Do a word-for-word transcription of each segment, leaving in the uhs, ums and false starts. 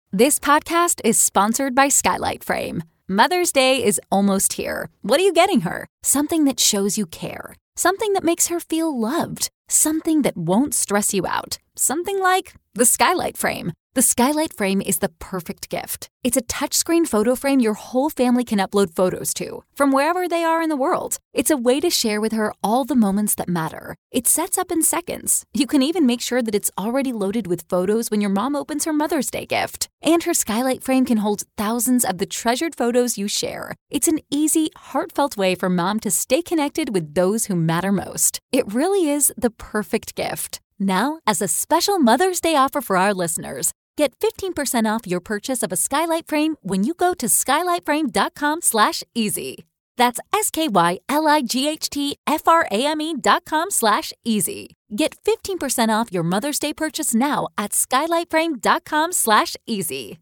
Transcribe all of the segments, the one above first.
This podcast is sponsored by Skylight Frame. Mother's Day is almost here. What are you getting her? Something that shows you care. Something that makes her feel loved. Something that won't stress you out. Something like the Skylight Frame. The Skylight Frame is the perfect gift. It's a touchscreen photo frame your whole family can upload photos to, from wherever they are in the world. It's a way to share with her all the moments that matter. It sets up in seconds. You can even make sure that it's already loaded with photos when your mom opens her Mother's Day gift. And her Skylight Frame can hold thousands of the treasured photos you share. It's an easy, heartfelt way for mom to stay connected with those who matter most. It really is the perfect gift. Now, as a special Mother's Day offer for our listeners, get fifteen percent off your purchase of a Skylight Frame when you go to skylightframe.com slash easy. That's S-K-Y-L-I-G-H-T-F-R-A-M-E dot com slash easy. Get fifteen percent off your Mother's Day purchase now at skylightframe.com slash easy.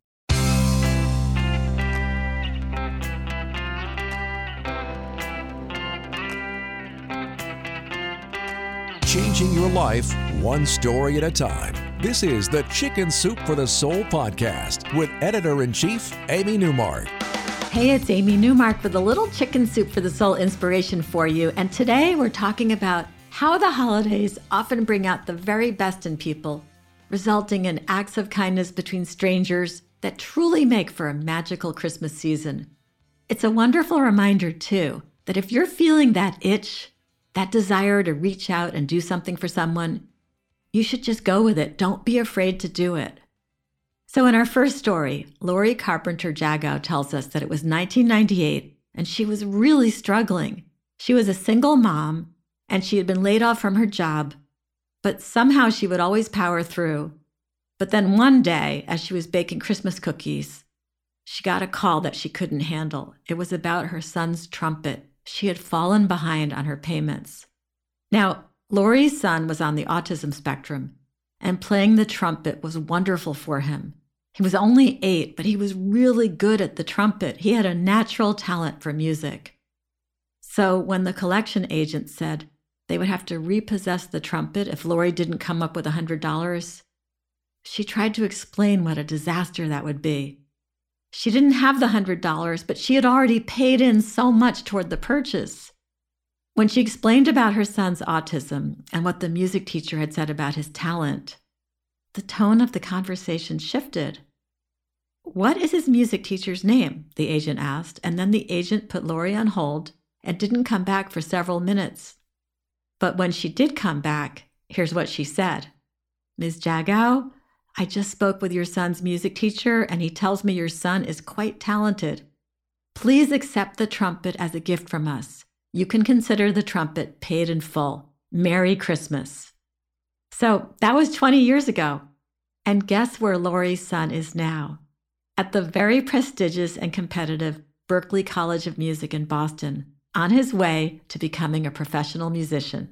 Changing your life one story at a time. This is the Chicken Soup for the Soul podcast with Editor-in-Chief Amy Newmark. Hey, it's Amy Newmark with a little Chicken Soup for the Soul inspiration for you. And today we're talking about how the holidays often bring out the very best in people, resulting in acts of kindness between strangers that truly make for a magical Christmas season. It's a wonderful reminder, too, that if you're feeling that itch, that desire to reach out and do something for someone, you should just go with it. Don't be afraid to do it. So in our first story, Lori Carpenter Jagow tells us that it was nineteen ninety-eight and she was really struggling. She was a single mom and she had been laid off from her job, but somehow she would always power through. But then one day, as she was baking Christmas cookies, she got a call that she couldn't handle. It was about her son's trumpet. She had fallen behind on her payments. Now, Lori's son was on the autism spectrum, and playing the trumpet was wonderful for him. He was only eight, but he was really good at the trumpet. He had a natural talent for music. So when the collection agent said they would have to repossess the trumpet if Lori didn't come up with one hundred dollars, she tried to explain what a disaster that would be. She didn't have the one hundred dollars, but she had already paid in so much toward the purchase. When she explained about her son's autism and what the music teacher had said about his talent, the tone of the conversation shifted. "What is his music teacher's name?" the agent asked, and then the agent put Lori on hold and didn't come back for several minutes. But when she did come back, here's what she said. "Miz Jagow, I just spoke with your son's music teacher, and he tells me your son is quite talented. Please accept the trumpet as a gift from us. You can consider the trumpet paid in full. Merry Christmas." So that was twenty years ago. And guess where Lori's son is now? At the very prestigious and competitive Berklee College of Music in Boston, on his way to becoming a professional musician.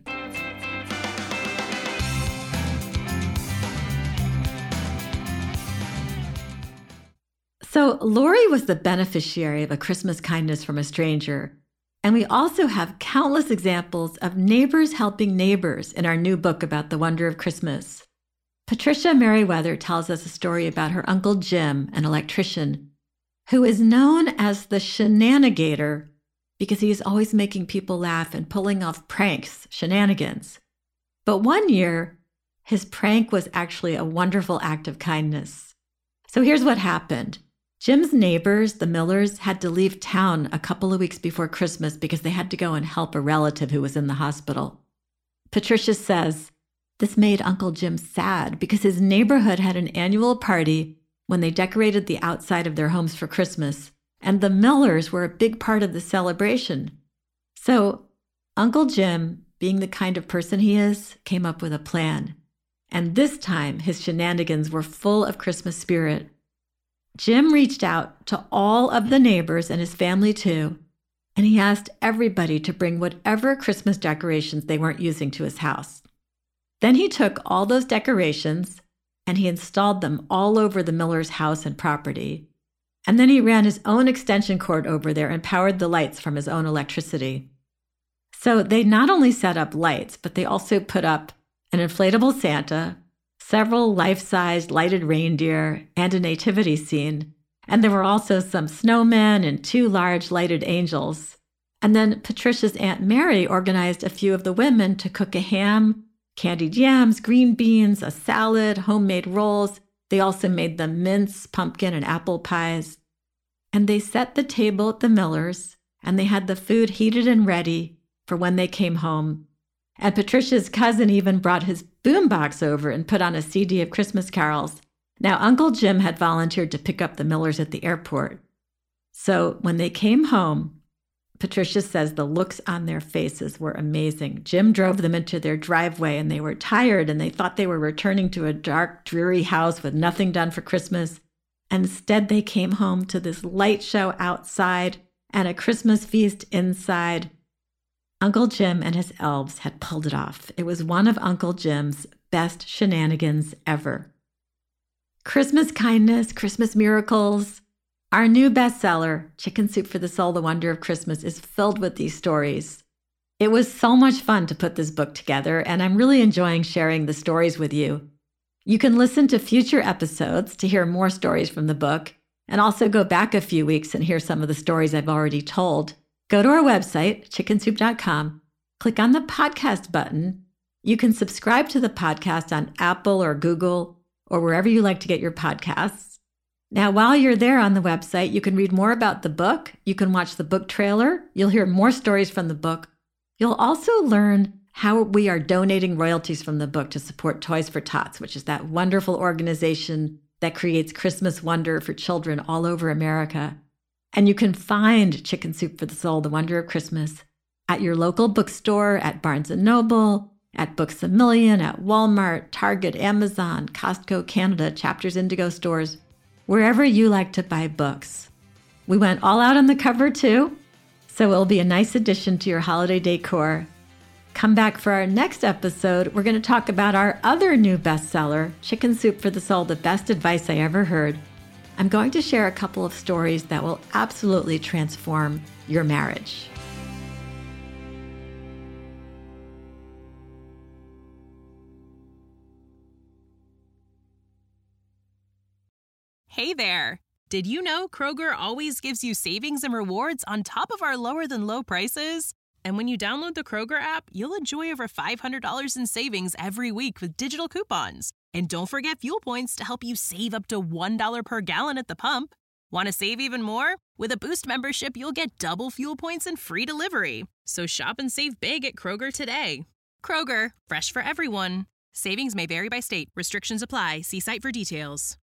So Lori was the beneficiary of a Christmas kindness from a stranger. And we also have countless examples of neighbors helping neighbors in our new book about the wonder of Christmas. Patricia Merriweather tells us a story about her Uncle Jim, an electrician, who is known as the shenanigator because he is always making people laugh and pulling off pranks, shenanigans. But one year, his prank was actually a wonderful act of kindness. So here's what happened. Jim's neighbors, the Millers, had to leave town a couple of weeks before Christmas because they had to go and help a relative who was in the hospital. Patricia says, this made Uncle Jim sad because his neighborhood had an annual party when they decorated the outside of their homes for Christmas, and the Millers were a big part of the celebration. So Uncle Jim, being the kind of person he is, came up with a plan. And this time, his shenanigans were full of Christmas spirit. Jim reached out to all of the neighbors and his family too, and he asked everybody to bring whatever Christmas decorations they weren't using to his house. Then he took all those decorations and he installed them all over the Miller's house and property. And then he ran his own extension cord over there and powered the lights from his own electricity. So they not only set up lights, but they also put up an inflatable Santa, several life-sized lighted reindeer, and a nativity scene. And there were also some snowmen and two large lighted angels. And then Patricia's Aunt Mary organized a few of the women to cook a ham, candied yams, green beans, a salad, homemade rolls. They also made them mince, pumpkin, and apple pies. And they set the table at the Millers, and they had the food heated and ready for when they came home. And Patricia's cousin even brought his boombox over and put on a C D of Christmas carols. Now, Uncle Jim had volunteered to pick up the Millers at the airport. So when they came home, Patricia says the looks on their faces were amazing. Jim drove them into their driveway, and they were tired, and they thought they were returning to a dark, dreary house with nothing done for Christmas. And instead, they came home to this light show outside and a Christmas feast inside. Uncle Jim and his elves had pulled it off. It was one of Uncle Jim's best shenanigans ever. Christmas Kindness, Christmas Miracles. Our new bestseller, Chicken Soup for the Soul, The Wonder of Christmas, is filled with these stories. It was so much fun to put this book together, and I'm really enjoying sharing the stories with you. You can listen to future episodes to hear more stories from the book, and also go back a few weeks and hear some of the stories I've already told. Go to our website, chicken soup dot com, click on the podcast button. You can subscribe to the podcast on Apple or Google or wherever you like to get your podcasts. Now, while you're there on the website, you can read more about the book. You can watch the book trailer. You'll hear more stories from the book. You'll also learn how we are donating royalties from the book to support Toys for Tots, which is that wonderful organization that creates Christmas wonder for children all over America. And you can find Chicken Soup for the Soul, The Wonder of Christmas, at your local bookstore, at Barnes and Noble, at Books A Million, at Walmart, Target, Amazon, Costco, Canada, Chapters Indigo stores, wherever you like to buy books. We went all out on the cover too, so it'll be a nice addition to your holiday decor. Come back for our next episode. We're going to talk about our other new bestseller, Chicken Soup for the Soul, The Best Advice I Ever Heard. I'm going to share a couple of stories that will absolutely transform your marriage. Hey there! Did you know Kroger always gives you savings and rewards on top of our lower-than-low prices? And when you download the Kroger app, you'll enjoy over five hundred dollars in savings every week with digital coupons. And don't forget fuel points to help you save up to one dollar per gallon at the pump. Want to save even more? With a Boost membership, you'll get double fuel points and free delivery. So shop and save big at Kroger today. Kroger, fresh for everyone. Savings may vary by state. Restrictions apply. See site for details.